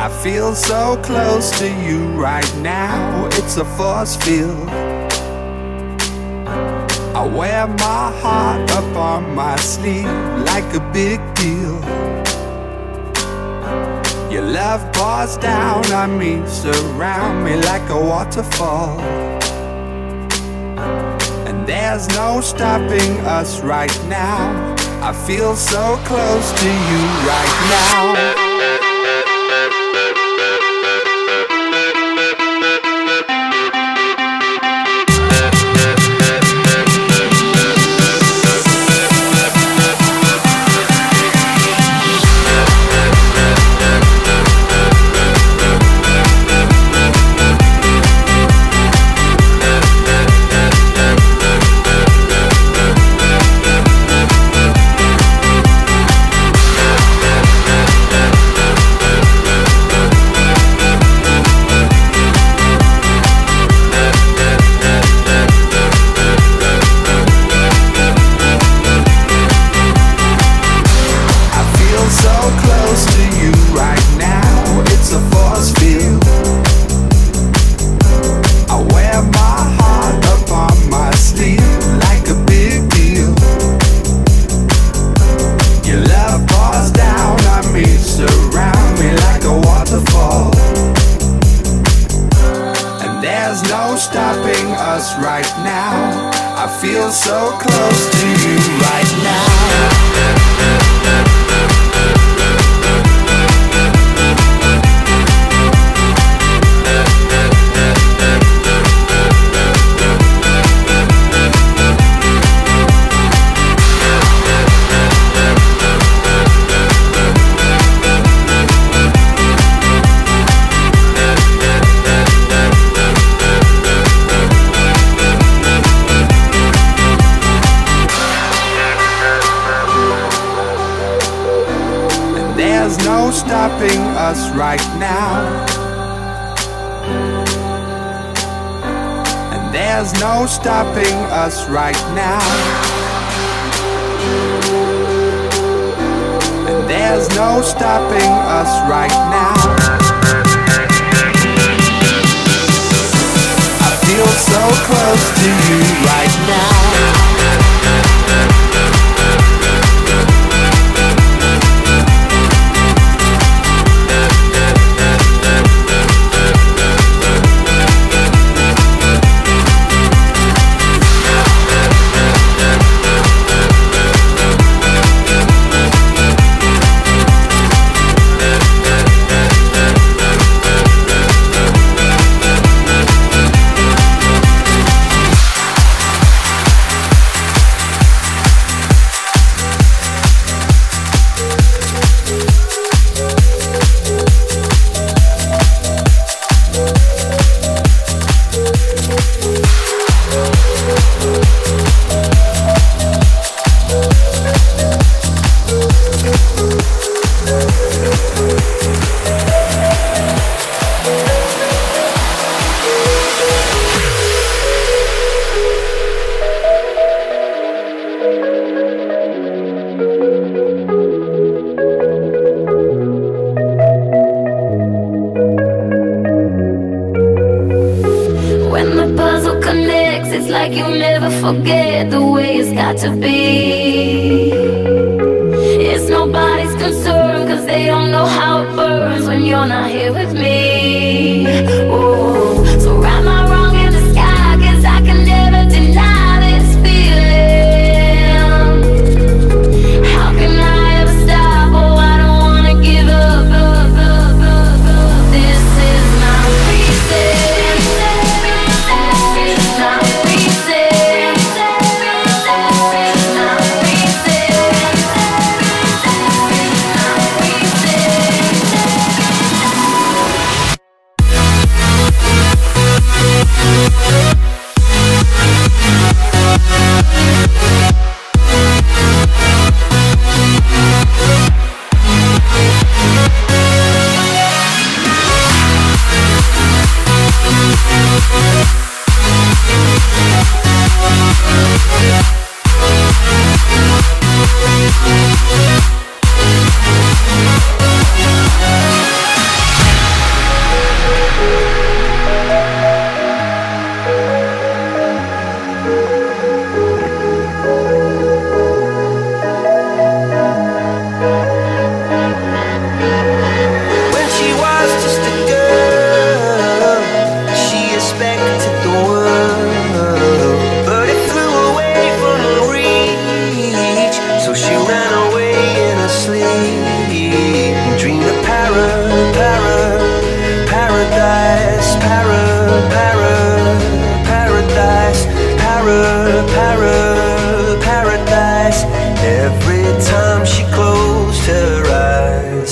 I feel so close to you right now, it's a force field. I wear my heart up on my sleeve like a big deal. Your love pours down on me, surround me like a waterfall. And there's no stopping us right now. I feel so close to you right now. Stopping us right now. I feel so close to you right There's no stopping us right now. And there's no stopping us right now. And there's no stopping us right now. I feel so close to you right now. It's like you never forget the way it's got to be. It's nobody's concern, cause they don't know how it burns when you're not here with me. Oh, so write my wrong in the sky, cause I can never deny this feeling. How can I ever stop? Oh, I don't wanna give up, This is my reason. This is my paradise, paradise, paradise. Every time she closed her eyes.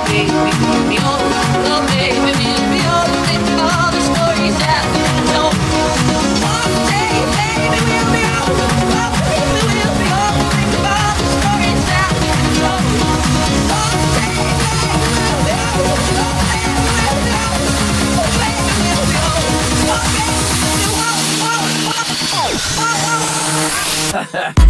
Ha ha!